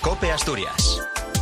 COPE Asturias.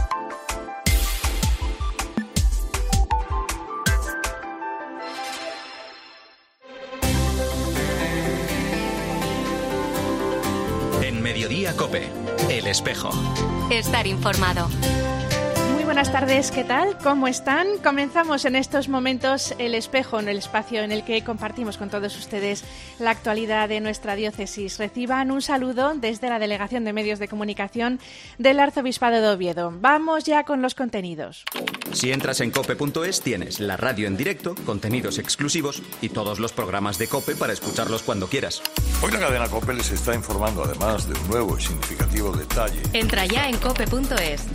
En Mediodía COPE, El Espejo. Estar informado. Muy buenas tardes, ¿qué tal? ¿Cómo están? Comenzamos en estos momentos El Espejo, en el espacio en el que compartimos con todos ustedes la actualidad de nuestra diócesis. Reciban un saludo desde la Delegación de Medios de Comunicación del Arzobispado de Oviedo. Vamos ya con los contenidos. Si entras en cope.es tienes la radio en directo, contenidos exclusivos y todos los programas de COPE para escucharlos cuando quieras. Hoy la cadena COPE les está informando además de un nuevo y significativo detalle. Entra ya en cope.es.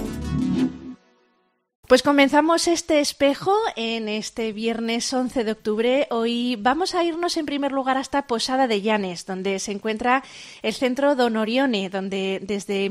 Pues comenzamos este espejo en este viernes 11 de octubre. Hoy vamos a irnos en primer lugar hasta Posada de Llanes, donde se encuentra el Centro Don Orione, donde desde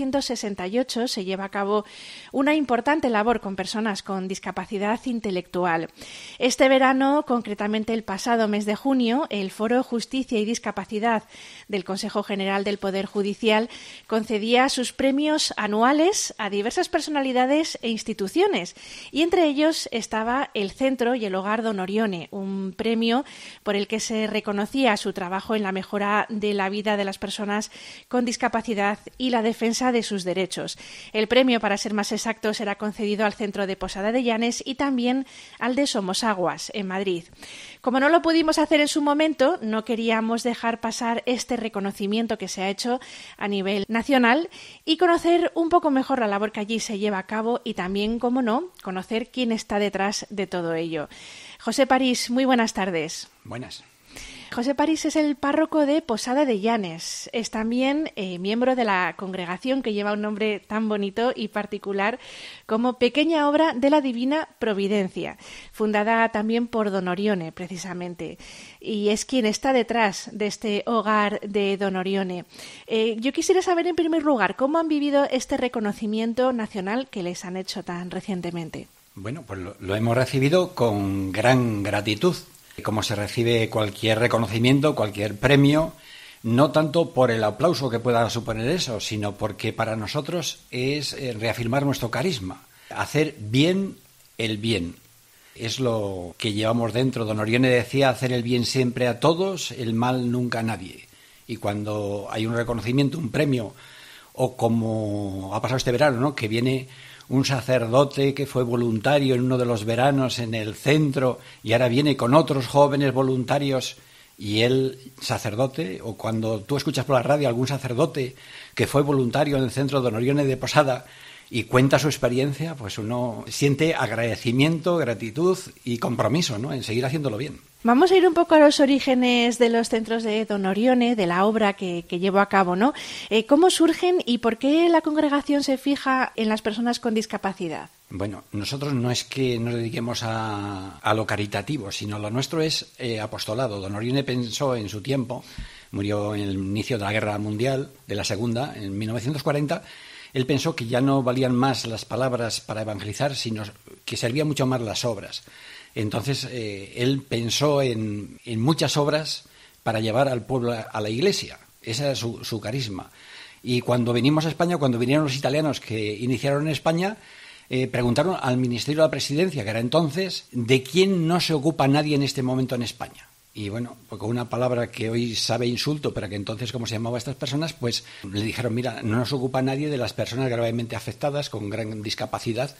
1968 se lleva a cabo una importante labor con personas con discapacidad intelectual. Este verano, concretamente el pasado mes de junio, el Foro Justicia y Discapacidad del Consejo General del Poder Judicial concedía sus premios anuales a diversas personalidades e instituciones. Y entre ellos estaba el Centro y el Hogar Don Orione, un premio por el que se reconocía su trabajo en la mejora de la vida de las personas con discapacidad y la defensa de sus derechos. El premio, para ser más exactos, será concedido al Centro de Posada de Llanes y también al de Somosaguas, en Madrid. Como no lo pudimos hacer en su momento, no queríamos dejar pasar este reconocimiento que se ha hecho a nivel nacional y conocer un poco mejor la labor que allí se lleva a cabo y también, como no, conocer quién está detrás de todo ello. José París, muy buenas tardes. Buenas. José París es el párroco de Posada de Llanes. Es también miembro de la congregación que lleva un nombre tan bonito y particular como Pequeña Obra de la Divina Providencia, fundada también por Don Orione, precisamente. Y es quien está detrás de este hogar de Don Orione. Yo quisiera saber, en primer lugar, cómo han vivido este reconocimiento nacional que les han hecho tan recientemente. Bueno, pues lo hemos recibido con gran gratitud. Como se recibe cualquier reconocimiento, cualquier premio, no tanto por el aplauso que pueda suponer eso, sino porque para nosotros es reafirmar nuestro carisma, hacer bien el bien. Es lo que llevamos dentro. Don Orione decía hacer el bien siempre a todos, el mal nunca a nadie. Y cuando hay un reconocimiento, un premio, o como ha pasado este verano, ¿no?, que viene un sacerdote que fue voluntario en uno de los veranos en el centro y ahora viene con otros jóvenes voluntarios y él, sacerdote, o cuando tú escuchas por la radio algún sacerdote que fue voluntario en el centro Don Orione de Posada y cuenta su experiencia, pues uno siente agradecimiento, gratitud y compromiso, ¿no?, en seguir haciéndolo bien. Vamos a ir un poco a los orígenes de los centros de Don Orione, de la obra que llevó a cabo, ¿no? ¿Cómo surgen y por qué la congregación se fija en las personas con discapacidad? Bueno, nosotros no es que nos dediquemos a lo caritativo, sino lo nuestro es apostolado. Don Orione pensó en su tiempo, murió en el inicio de la Guerra Mundial, de la Segunda, en 1940, él pensó que ya no valían más las palabras para evangelizar, sino que servían mucho más las obras. Entonces, él pensó en muchas obras para llevar al pueblo a la iglesia. Ese era su carisma. Y cuando venimos a España, cuando vinieron los italianos que iniciaron en España, preguntaron al Ministerio de la Presidencia, que era entonces, ¿de quién no se ocupa nadie en este momento en España? Y bueno, pues con una palabra que hoy sabe insulto, pero que entonces, ¿cómo se llamaba a estas personas? Pues le dijeron, mira, no nos ocupa nadie de las personas gravemente afectadas con gran discapacidad.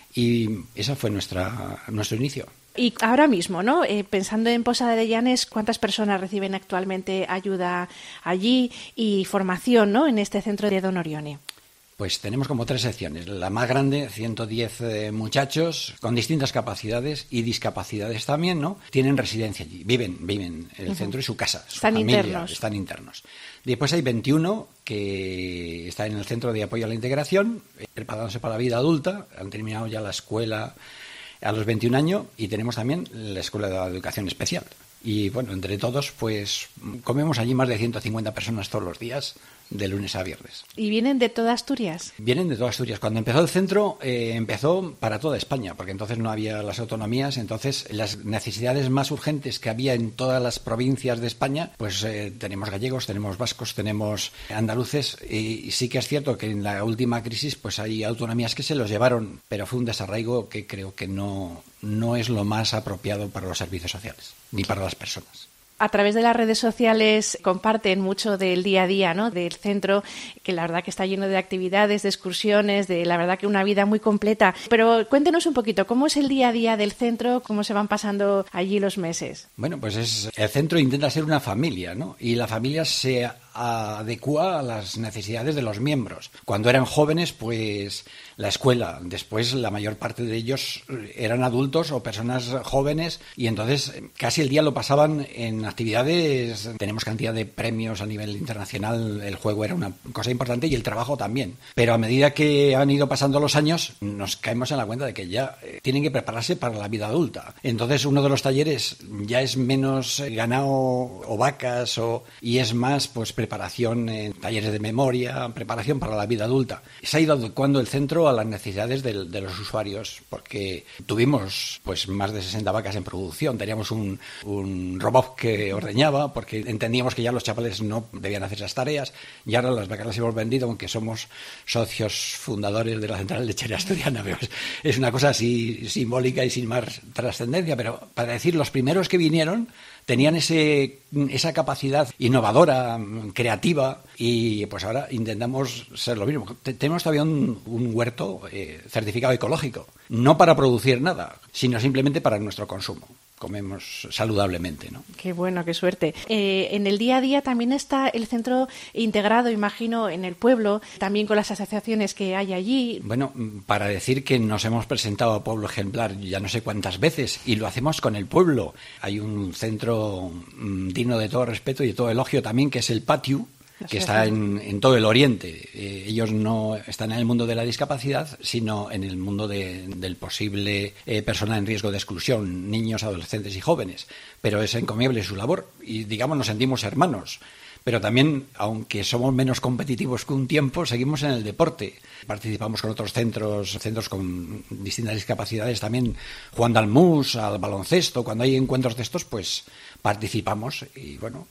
Y ese fue nuestro inicio. Y ahora mismo, ¿no? Pensando en Posada de Llanes, ¿cuántas personas reciben actualmente ayuda allí y formación, ¿no?, en este centro de Don Orione? Pues tenemos como 3 secciones. La más grande, 110 muchachos con distintas capacidades y discapacidades también, ¿no? Tienen residencia allí, viven en el centro y su casa, su familia, están internos. Después hay 21 que están en el Centro de Apoyo a la Integración, preparándose para la vida adulta, han terminado ya la escuela a los 21 años y tenemos también la Escuela de Educación Especial. Y bueno, entre todos, pues comemos allí más de 150 personas todos los días. de lunes a viernes. ¿Y vienen de toda Asturias? Vienen de toda Asturias. Cuando empezó el centro, empezó para toda España, porque entonces no había las autonomías, entonces las necesidades más urgentes que había en todas las provincias de España, pues tenemos gallegos, tenemos vascos, tenemos andaluces, y sí que es cierto que en la última crisis pues hay autonomías que se los llevaron, pero fue un desarraigo que creo que no es lo más apropiado para los servicios sociales, ni para las personas. A través de las redes sociales comparten mucho del día a día, ¿no?, del centro, que la verdad que está lleno de actividades, de excursiones, de la verdad que una vida muy completa. Pero cuéntenos un poquito, ¿cómo es el día a día del centro? ¿Cómo se van pasando allí los meses? Bueno, pues el centro intenta ser una familia, ¿no? Y la familia se adecua a las necesidades de los miembros. Cuando eran jóvenes, pues la escuela. Después la mayor parte de ellos eran adultos o personas jóvenes y entonces casi el día lo pasaban en actividades. Tenemos cantidad de premios a nivel internacional. El juego era una cosa importante y el trabajo también. Pero a medida que han ido pasando los años nos caemos en la cuenta de que ya tienen que prepararse para la vida adulta. Entonces uno de los talleres ya es menos ganado o vacas y es más pues preparación en talleres de memoria, preparación para la vida adulta. Se ha ido adecuando el centro a las necesidades de los usuarios, porque tuvimos pues más de 60 vacas en producción, teníamos un robot que ordeñaba, porque entendíamos que ya los chavales no debían hacer esas tareas, y ahora las vacas las hemos vendido, aunque somos socios fundadores de la Central Lechera Asturiana. Es una cosa así simbólica y sin más trascendencia, pero para decir, los primeros que vinieron tenían esa capacidad innovadora, creativa, y pues ahora intentamos ser lo mismo. Tenemos todavía un huerto certificado ecológico, no para producir nada, sino simplemente para nuestro consumo. Comemos saludablemente, ¿no? Qué bueno, qué suerte. En el día a día también está el centro integrado, imagino, en el pueblo, también con las asociaciones que hay allí. Bueno, para decir que nos hemos presentado a Pueblo Ejemplar ya no sé cuántas veces, y lo hacemos con el pueblo. Hay un centro digno de todo respeto y de todo elogio también, que es el Patio, que está en todo el Oriente. Ellos no están en el mundo de la discapacidad, sino en el mundo del posible persona en riesgo de exclusión, niños, adolescentes y jóvenes. Pero es encomiable su labor y, digamos, nos sentimos hermanos. Pero también, aunque somos menos competitivos que un tiempo, seguimos en el deporte. Participamos con otros centros con distintas discapacidades también, jugando al mus, al baloncesto. Cuando hay encuentros de estos, pues participamos y, bueno,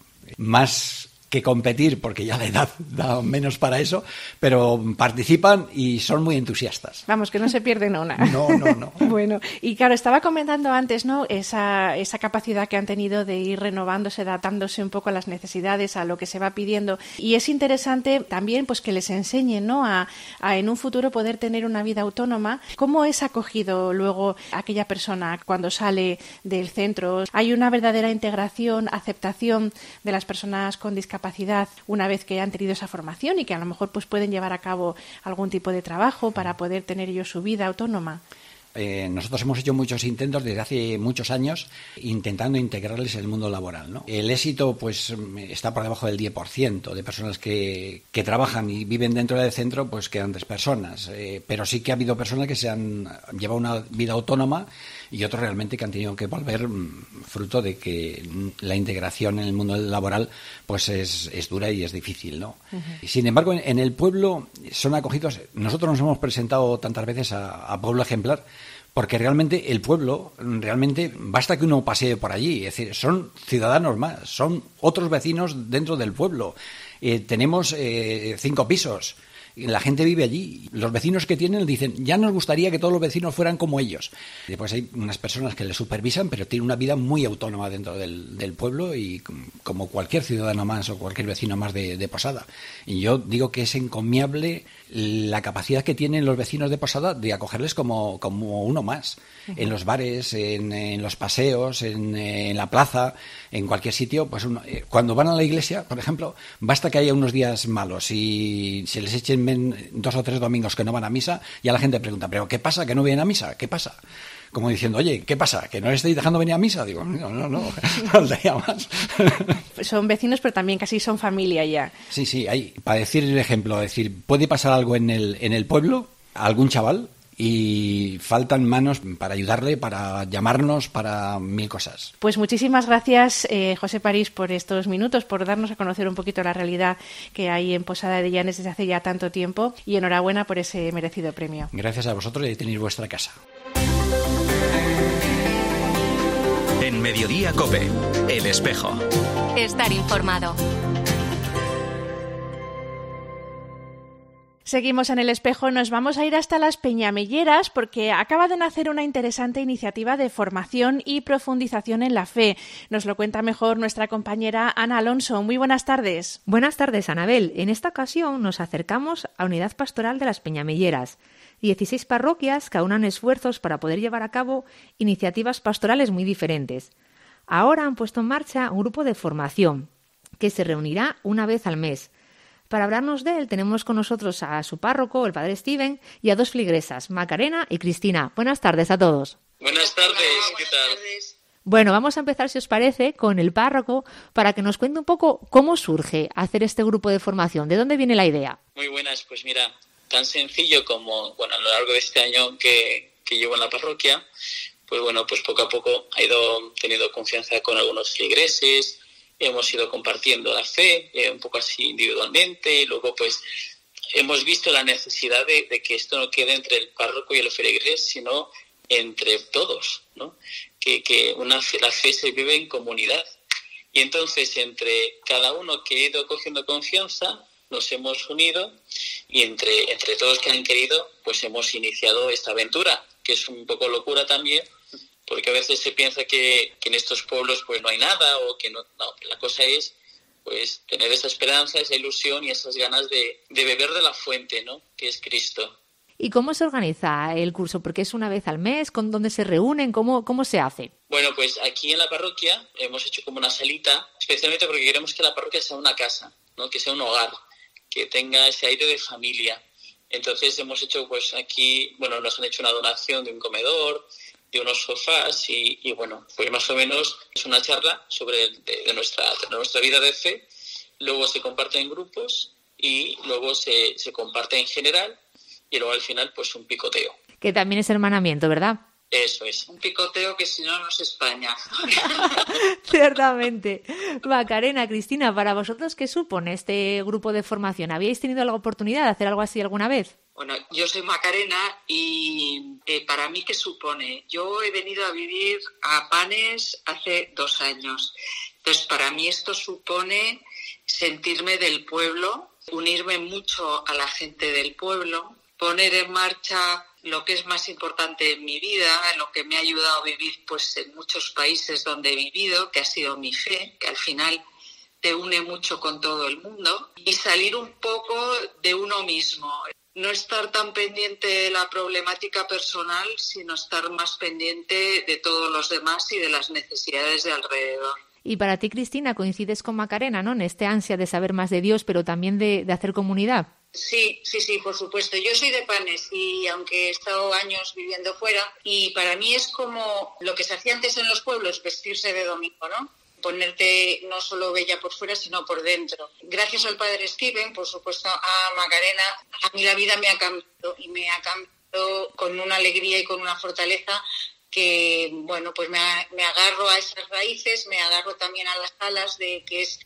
más que competir, porque ya la edad da menos para eso, pero participan y son muy entusiastas. Vamos, que no se pierden una. No. Bueno, y claro, estaba comentando antes, ¿no?, esa capacidad que han tenido de ir renovándose, adaptándose un poco a las necesidades, a lo que se va pidiendo. Y es interesante también pues que les enseñen, ¿no?, a en un futuro poder tener una vida autónoma. ¿Cómo es acogido luego aquella persona cuando sale del centro? ¿Hay una verdadera integración, aceptación de las personas con discapacidad una vez que han tenido esa formación y que a lo mejor pues pueden llevar a cabo algún tipo de trabajo para poder tener ellos su vida autónoma? Nosotros hemos hecho muchos intentos desde hace muchos años intentando integrarles en el mundo laboral, ¿no? El éxito pues está por debajo del 10% de personas que trabajan y viven dentro del centro, pues quedan 3 personas. Pero sí que ha habido personas que se han llevado una vida autónoma y otros realmente que han tenido que volver fruto de que la integración en el mundo laboral pues es dura y es difícil, ¿no? Uh-huh. Sin embargo, en el pueblo son acogidos. Nosotros nos hemos presentado tantas veces a Pueblo Ejemplar porque realmente el pueblo, basta que uno pasee por allí, es decir, son ciudadanos más, son otros vecinos dentro del pueblo. Tenemos 5 pisos. La gente vive allí. Los vecinos que tienen dicen, ya nos gustaría que todos los vecinos fueran como ellos. Después hay unas personas que les supervisan, pero tienen una vida muy autónoma dentro del pueblo y como cualquier ciudadano más o cualquier vecino más de Posada. Y yo digo que es encomiable la capacidad que tienen los vecinos de Posada de acogerles como uno más. Uh-huh. En los bares, en los paseos, en la plaza, en cualquier sitio. Pues cuando van a la iglesia, por ejemplo, basta que haya unos días malos y se les echen 2 o 3 domingos que no van a misa, y a la gente pregunta, ¿pero qué pasa? ¿Que no vienen a misa? ¿Qué pasa? Como diciendo, oye, ¿qué pasa? ¿Que no les estáis dejando venir a misa? Digo, no, faltaría más. Son vecinos, pero también casi son familia ya. Sí, hay, para decir el ejemplo, puede pasar algo en el pueblo, a algún chaval, y faltan manos para ayudarle, para llamarnos, para mil cosas. Pues muchísimas gracias, José París, por estos minutos, por darnos a conocer un poquito la realidad que hay en Posada de Llanes desde hace ya tanto tiempo, y enhorabuena por ese merecido premio. Gracias a vosotros y tenéis vuestra casa. En Mediodía COPE, El Espejo. Estar informado. Seguimos en El Espejo, nos vamos a ir hasta las Peñamelleras porque acaba de nacer una interesante iniciativa de formación y profundización en la fe. Nos lo cuenta mejor nuestra compañera Ana Alonso. Muy buenas tardes. Buenas tardes, Anabel. En esta ocasión nos acercamos a Unidad Pastoral de las Peñamelleras. 16 parroquias que aunan esfuerzos para poder llevar a cabo iniciativas pastorales muy diferentes. Ahora han puesto en marcha un grupo de formación que se reunirá una vez al mes. Para hablarnos de él tenemos con nosotros a su párroco, el padre Steven, y a dos feligresas, Macarena y Cristina. Buenas tardes a todos. Buenas tardes, ¿qué tal? Bueno, vamos a empezar, si os parece, con el párroco para que nos cuente un poco cómo surge hacer este grupo de formación. ¿De dónde viene la idea? Muy buenas, pues mira, tan sencillo como, a lo largo de este año que llevo en la parroquia, pues poco a poco he ido teniendo confianza con algunos feligreses. Hemos ido compartiendo la fe, un poco así individualmente, y luego pues hemos visto la necesidad de que esto no quede entre el párroco y el feligres, sino entre todos, ¿no? Que la fe se vive en comunidad. Y entonces entre cada uno que ha ido cogiendo confianza, nos hemos unido y entre todos que han querido, pues hemos iniciado esta aventura, que es un poco locura también, porque a veces se piensa que en estos pueblos pues no hay nada o que no, la cosa es pues tener esa esperanza, esa ilusión y esas ganas de beber de la fuente, ¿no? Que es Cristo. ¿Y cómo se organiza el curso? Porque es una vez al mes, ¿con dónde se reúnen? ¿Cómo se hace? Bueno, pues aquí en la parroquia hemos hecho como una salita, especialmente porque queremos que la parroquia sea una casa, ¿no? Que sea un hogar, que tenga ese aire de familia. Entonces hemos hecho pues aquí, nos han hecho una donación de un comedor, de unos sofás y pues más o menos es una charla sobre de nuestra vida de fe. Luego se comparte en grupos y luego se comparte en general y luego al final pues un picoteo. Que también es hermanamiento, ¿verdad? Eso es. Un picoteo que si no es España. Ciertamente. Macarena, Cristina, para vosotros, ¿qué supone este grupo de formación? ¿Habíais tenido la oportunidad de hacer algo así alguna vez? Bueno, yo soy Macarena y para mí, ¿qué supone? Yo he venido a vivir a Panes hace 2 años. Entonces, para mí esto supone sentirme del pueblo, unirme mucho a la gente del pueblo, poner en marcha lo que es más importante en mi vida, lo que me ha ayudado a vivir pues en muchos países donde he vivido, que ha sido mi fe, que al final te une mucho con todo el mundo, y salir un poco de uno mismo. No estar tan pendiente de la problemática personal, sino estar más pendiente de todos los demás y de las necesidades de alrededor. Y para ti, Cristina, coincides con Macarena, ¿no? En este ansia de saber más de Dios, pero también de hacer comunidad. Sí, por supuesto. Yo soy de Panes y aunque he estado años viviendo fuera, y para mí es como lo que se hacía antes en los pueblos, vestirse de domingo, ¿no? Ponerte no solo bella por fuera, sino por dentro. Gracias al padre Steven, por supuesto, a Macarena, a mí la vida me ha cambiado y me ha cambiado con una alegría y con una fortaleza que, pues me agarro a esas raíces, me agarro también a las alas de que es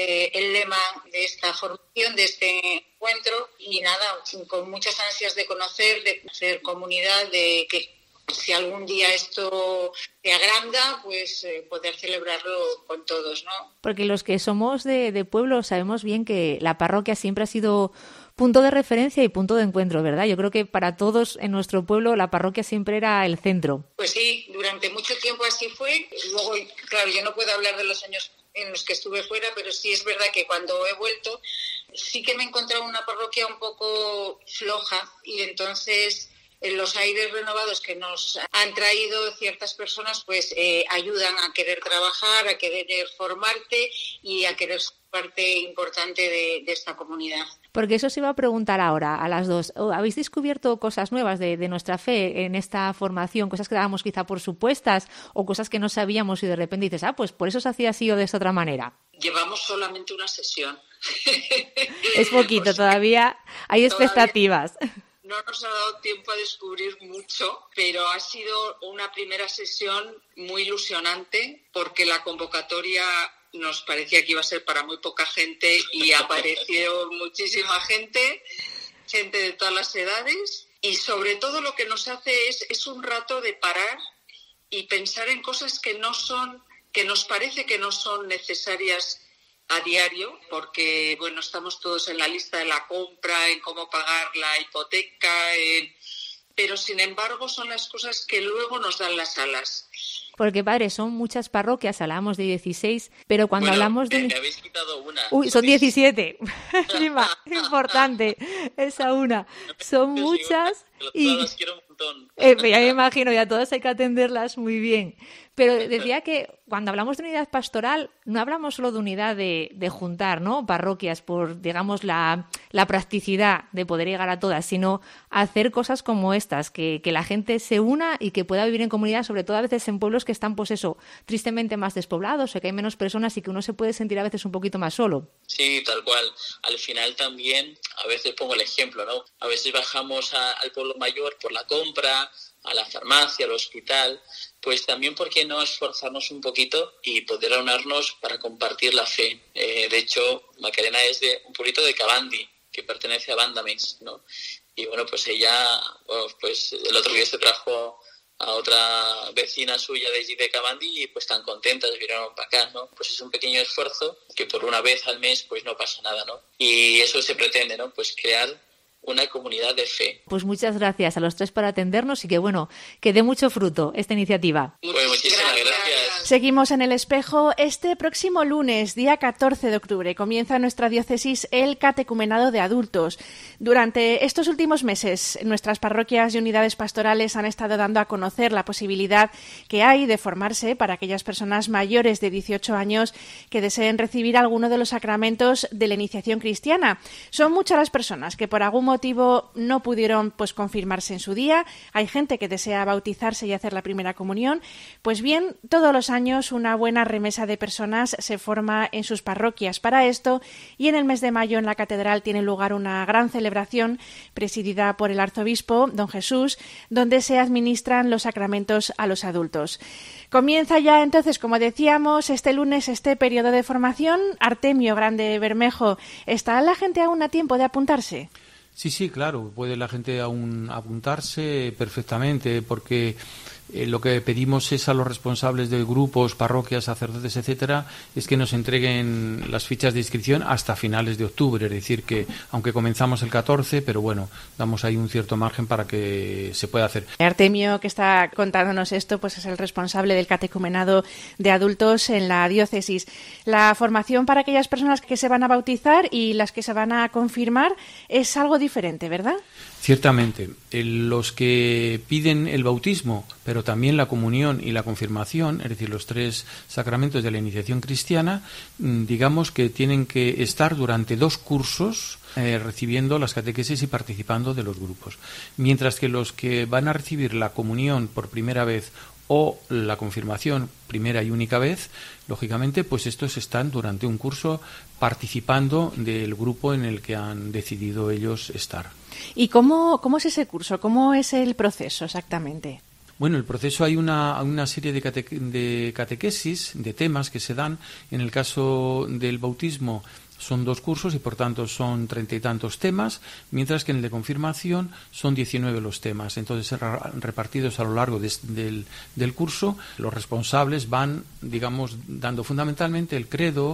el lema de esta formación, de este encuentro, y nada, con muchas ansias de conocer, de hacer comunidad, de que si algún día esto se agranda, pues poder celebrarlo con todos, ¿no? Porque los que somos de pueblo sabemos bien que la parroquia siempre ha sido punto de referencia y punto de encuentro, ¿verdad? Yo creo que para todos en nuestro pueblo la parroquia siempre era el centro. Pues sí, durante mucho tiempo así fue. Luego, claro, yo no puedo hablar de los años en los que estuve fuera, pero sí es verdad que cuando he vuelto sí que me he encontrado una parroquia un poco floja, y entonces los aires renovados que nos han traído ciertas personas pues ayudan a querer trabajar, a querer formarte y a querer ser parte importante de esta comunidad. Porque eso se iba a preguntar ahora a las dos. ¿Habéis descubierto cosas nuevas de nuestra fe en esta formación? Cosas que dábamos quizá por supuestas o cosas que no sabíamos y de repente dices, pues por eso se hacía así o de esta otra manera. Llevamos solamente una sesión. Es poquito, todavía hay expectativas. no nos ha dado tiempo a descubrir mucho, pero ha sido una primera sesión muy ilusionante porque la convocatoria nos parecía que iba a ser para muy poca gente y apareció muchísima gente de todas las edades, y sobre todo lo que nos hace es un rato de parar y pensar en cosas que nos parece que no son necesarias a diario, porque bueno, estamos todos en la lista de la compra, en cómo pagar la hipoteca, pero sin embargo son las cosas que luego nos dan las alas. Porque, padre, son muchas parroquias, hablamos de 16, pero cuando hablamos de... Me habéis quitado una. Uy, son 17. Encima, importante, esa una. Son muchas y... Las quiero un montón. Ya me imagino, ya todas hay que atenderlas muy bien. Pero decía que cuando hablamos de unidad pastoral, no hablamos solo de unidad de juntar, ¿no?, parroquias por, digamos, la practicidad de poder llegar a todas, sino hacer cosas como estas, que la gente se una y que pueda vivir en comunidad, sobre todo a veces en pueblos que están, pues eso, tristemente más despoblados, o que hay menos personas y que uno se puede sentir a veces un poquito más solo. Sí, tal cual. Al final también, a veces pongo el ejemplo, ¿no? A veces bajamos al pueblo mayor por la compra, a la farmacia, al hospital, pues también, ¿por qué no esforzarnos un poquito y poder aunarnos para compartir la fe? De hecho, Macarena es de un pueblito de Cabandi, que pertenece a Bandames, ¿no? Y bueno, pues ella, pues el otro día se trajo a otra vecina suya de allí de Cabandi y pues tan contentas vinieron para acá, ¿no? Pues es un pequeño esfuerzo que por una vez al mes pues no pasa nada, ¿no? Y eso se pretende, ¿no? Pues crear una comunidad de fe. Pues muchas gracias a los tres por atendernos y que, bueno, que dé mucho fruto esta iniciativa. Pues muchísimas gracias. Seguimos en El Espejo. Este próximo lunes, día 14 de octubre, comienza en nuestra diócesis el catecumenado de adultos. Durante estos últimos meses, nuestras parroquias y unidades pastorales han estado dando a conocer la posibilidad que hay de formarse para aquellas personas mayores de 18 años que deseen recibir alguno de los sacramentos de la iniciación cristiana. Son muchas las personas que por algún motivo no pudieron confirmarse en su día. Hay gente que desea bautizarse y hacer la primera comunión. Pues bien, todos los años una buena remesa de personas se forma en sus parroquias para esto, y en el mes de mayo en la catedral tiene lugar una gran celebración presidida por el arzobispo don Jesús, donde se administran los sacramentos a los adultos. Comienza ya entonces, como decíamos, este lunes este periodo de formación. Artemio Grande Bermejo, ¿está la gente aún a tiempo de apuntarse? Sí, claro, puede la gente aún apuntarse perfectamente, porque lo que pedimos es a los responsables de grupos, parroquias, sacerdotes, etcétera, es que nos entreguen las fichas de inscripción hasta finales de octubre, es decir, que aunque comenzamos el 14, pero bueno, damos ahí un cierto margen para que se pueda hacer. Artemio, que está contándonos esto, pues es el responsable del catecumenado de adultos en la diócesis. La formación para aquellas personas que se van a bautizar y las que se van a confirmar es algo diferente, ¿verdad? Ciertamente, los que piden el bautismo, pero también la comunión y la confirmación, es decir, los tres sacramentos de la iniciación cristiana, digamos que tienen que estar durante 2 cursos recibiendo las catequesis y participando de los grupos. Mientras que los que van a recibir la comunión por primera vez o la confirmación primera y única vez, lógicamente, pues estos están durante un curso participando del grupo en el que han decidido ellos estar. ¿Y cómo es ese curso? ¿Cómo es el proceso exactamente? Bueno, el proceso, hay una serie de catequesis, de temas que se dan. En el caso del bautismo son 2 cursos y por tanto son 30 y tantos temas, mientras que en el de confirmación son 19 los temas. Entonces, repartidos a lo largo del curso, los responsables van, digamos, dando fundamentalmente el credo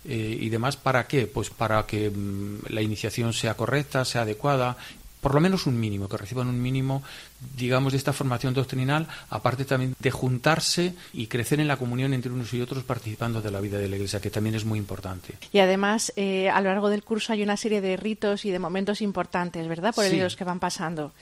y demás. ¿Para qué? Pues para que la iniciación sea correcta, sea adecuada, por lo menos un mínimo, que reciban un mínimo, digamos, de esta formación doctrinal, aparte también de juntarse y crecer en la comunión entre unos y otros participando de la vida de la Iglesia, que también es muy importante. Y además, a lo largo del curso hay una serie de ritos y de momentos importantes, ¿verdad?, por los que van pasando.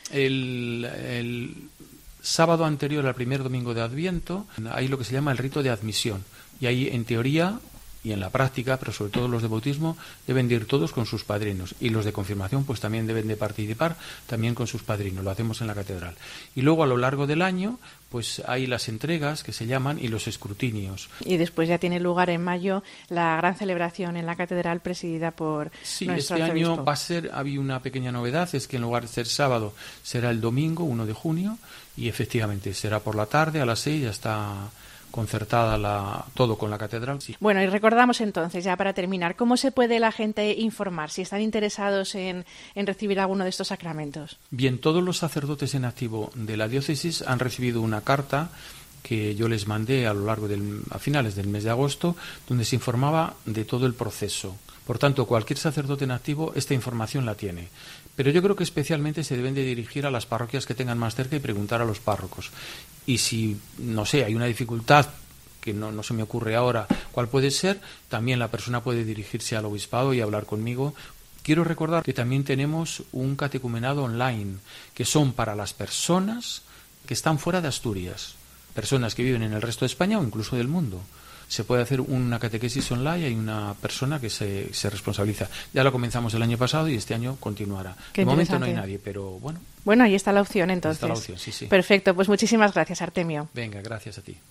El sábado anterior al primer domingo de Adviento hay lo que se llama el rito de admisión, y ahí, en teoría, y en la práctica, pero sobre todo los de bautismo, deben de ir todos con sus padrinos, y los de confirmación pues también deben de participar también con sus padrinos. Lo hacemos en la catedral. Y luego a lo largo del año pues hay las entregas que se llaman y los escrutinios. Y después ya tiene lugar en mayo la gran celebración en la catedral presidida por nuestro este arzobispo. año va a ser, había una pequeña novedad, es que en lugar de ser sábado será el domingo 1 de junio y efectivamente será por la tarde a las 6, ya está concertada todo con la catedral. Sí. Bueno, y recordamos entonces, ya para terminar, ¿cómo se puede la gente informar si están interesados en recibir alguno de estos sacramentos? Bien, todos los sacerdotes en activo de la diócesis han recibido una carta que yo les mandé a finales del mes de agosto, donde se informaba de todo el proceso. Por tanto, cualquier sacerdote en activo esta información la tiene. Pero yo creo que especialmente se deben de dirigir a las parroquias que tengan más cerca y preguntar a los párrocos. Y si, no sé, hay una dificultad que no se me ocurre ahora cuál puede ser, también la persona puede dirigirse al obispado y hablar conmigo. Quiero recordar que también tenemos un catecumenado online, que son para las personas que están fuera de Asturias, personas que viven en el resto de España o incluso del mundo. Se puede hacer una catequesis online y hay una persona que se responsabiliza. Ya lo comenzamos el año pasado y este año continuará. De momento no hay nadie, pero bueno. Bueno, ahí está la opción entonces. Está la opción, sí. Perfecto, pues muchísimas gracias, Artemio. Venga, gracias a ti.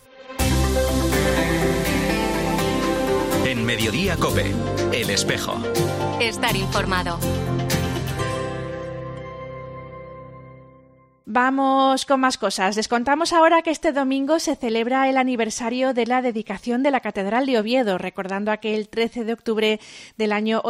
En Mediodía COPE, El Espejo. Estar informado. Vamos con más cosas. Les contamos ahora que este domingo se celebra el aniversario de la dedicación de la Catedral de Oviedo, recordando aquel 13 de octubre del año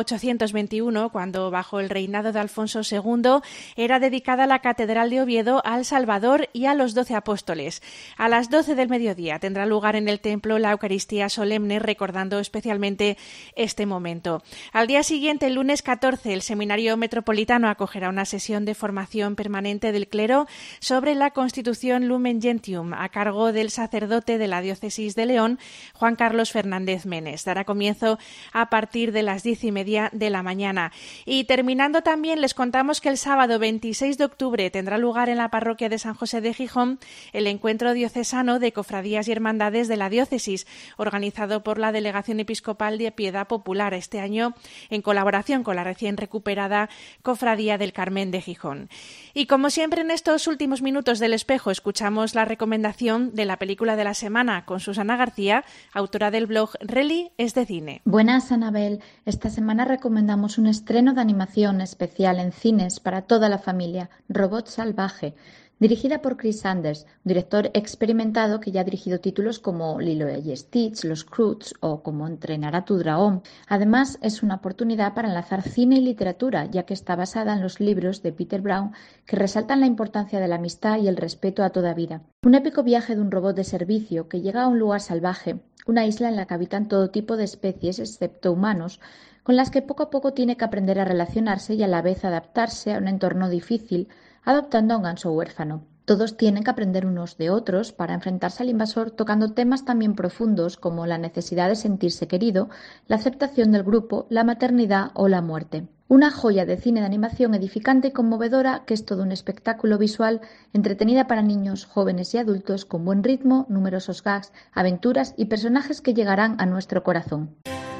821, cuando bajo el reinado de Alfonso II era dedicada la Catedral de Oviedo al Salvador y a los 12 apóstoles. A las 12 del mediodía tendrá lugar en el templo la Eucaristía solemne, recordando especialmente este momento. Al día siguiente, el lunes 14, el Seminario Metropolitano acogerá una sesión de formación permanente del clero sobre la Constitución Lumen Gentium a cargo del sacerdote de la Diócesis de León, Juan Carlos Fernández Menes. Dará comienzo a partir de las 10:30 de la mañana. Y terminando también les contamos que el sábado 26 de octubre tendrá lugar en la parroquia de San José de Gijón el encuentro diocesano de cofradías y hermandades de la diócesis, organizado por la Delegación Episcopal de Piedad Popular, este año en colaboración con la recién recuperada Cofradía del Carmen de Gijón. Y como siempre en estos últimos minutos del Espejo escuchamos la recomendación de la película de la semana con Susana García, autora del blog Reli es de cine. Buenas, Anabel. Esta semana recomendamos un estreno de animación especial en cines para toda la familia, Robot Salvaje, dirigida por Chris Sanders, un director experimentado que ya ha dirigido títulos como Lilo y Stitch, Los Croods o Cómo entrenar a tu dragón. Además, es una oportunidad para enlazar cine y literatura, ya que está basada en los libros de Peter Brown que resaltan la importancia de la amistad y el respeto a toda vida. Un épico viaje de un robot de servicio que llega a un lugar salvaje, una isla en la que habitan todo tipo de especies excepto humanos, con las que poco a poco tiene que aprender a relacionarse y a la vez adaptarse a un entorno difícil, adoptando a un ganso huérfano. Todos tienen que aprender unos de otros para enfrentarse al invasor, tocando temas también profundos como la necesidad de sentirse querido, la aceptación del grupo, la maternidad o la muerte. Una joya de cine de animación edificante y conmovedora que es todo un espectáculo visual, entretenida para niños, jóvenes y adultos, con buen ritmo, numerosos gags, aventuras y personajes que llegarán a nuestro corazón.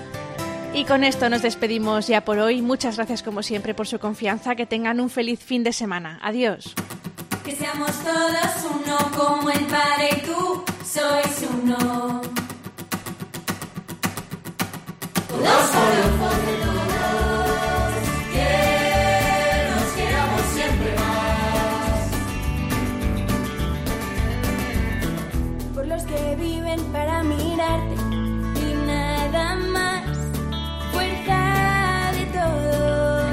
Y con esto nos despedimos ya por hoy. Muchas gracias como siempre por su confianza. Que tengan un feliz fin de semana. Adiós. Que seamos todos uno como el Padre y tú sois uno. Todos por todos, que nos queramos siempre más. Por los que viven para mirarte y nada más. Fuerza de todos,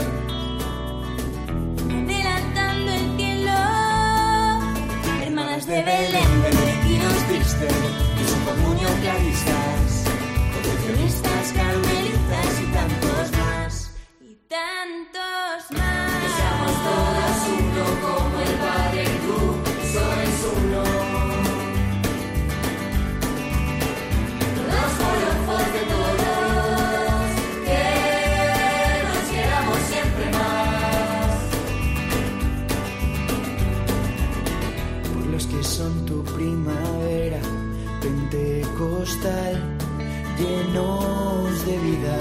adelantando el cielo. Hermanas de Belén, benedictinos Cristo, y su comunión claristas, convencionistas, carmelitas y tantos más. Y tantos más. Que seamos todos uno como el Padre y tú sois uno. Todos por los ojos de todos, que nos queramos siempre más. Por los que son tu primavera pentecostal, llenos de vida,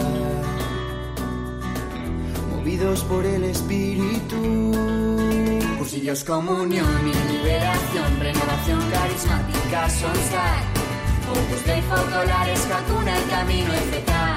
movidos por el espíritu. Cursillos, comunión y liberación, renovación carismática, Sonstar, Opus Dei, focolares, Hakuna, el camino es vital.